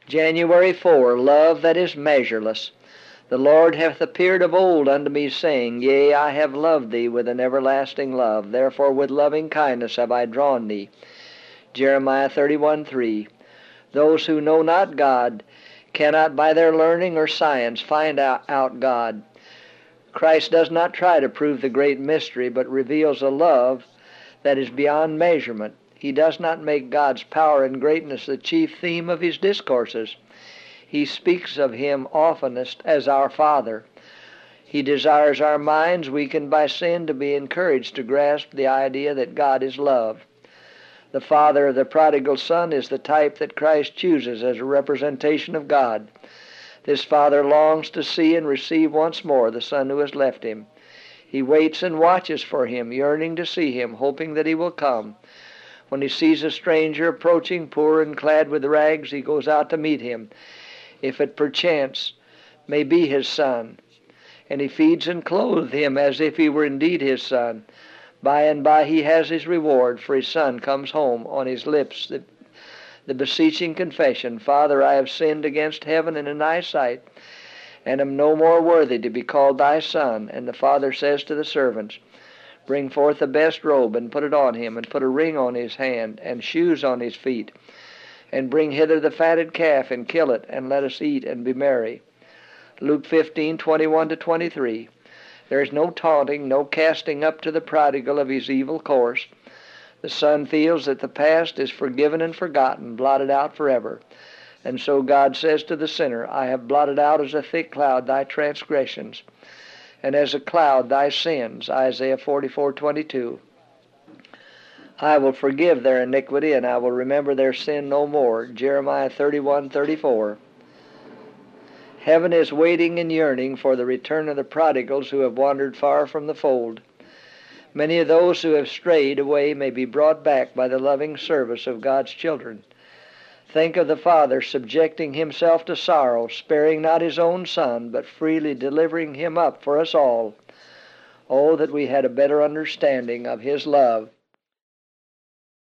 January 4, love that is measureless. The Lord hath appeared of old unto me, saying, Yea, I have loved thee with an everlasting love. Therefore with loving kindness have I drawn thee. Jeremiah 31:3. Those who know not God cannot by their learning or science find out God. Christ does not try to prove the great mystery, but reveals a love that is beyond measurement. He does not make God's power and greatness the chief theme of his discourses. He speaks of him oftenest as our Father. He desires our minds, weakened by sin, to be encouraged to grasp the idea that God is love. The father of the prodigal son is the type that Christ chooses as a representation of God. This father longs to see and receive once more the son who has left him. He waits and watches for him, yearning to see him, hoping that he will come. When he sees a stranger approaching, poor and clad with rags, he goes out to meet him, if it perchance may be his son. And he feeds and clothes him as if he were indeed his son. By and by he has his reward, for his son comes home, on his lips the beseeching confession, Father, I have sinned against heaven and in thy sight, and am no more worthy to be called thy son. And the father says to the servants, Bring forth the best robe, and put it on him, and put a ring on his hand, and shoes on his feet. And bring hither the fatted calf, and kill it, and let us eat and be merry. Luke 15:21-23. There is no taunting, no casting up to the prodigal of his evil course. The son feels that the past is forgiven and forgotten, blotted out forever. And so God says to the sinner, I have blotted out as a thick cloud thy transgressions, and as a cloud thy sins. Isaiah 44:22. I will forgive their iniquity, and I will remember their sin no more. Jeremiah 31:34. Heaven is waiting and yearning for the return of the prodigals who have wandered far from the fold. Many of those who have strayed away may be brought back by the loving service of God's children. Think of the Father subjecting himself to sorrow, sparing not his own Son, but freely delivering him up for us all. Oh, that we had a better understanding of his love.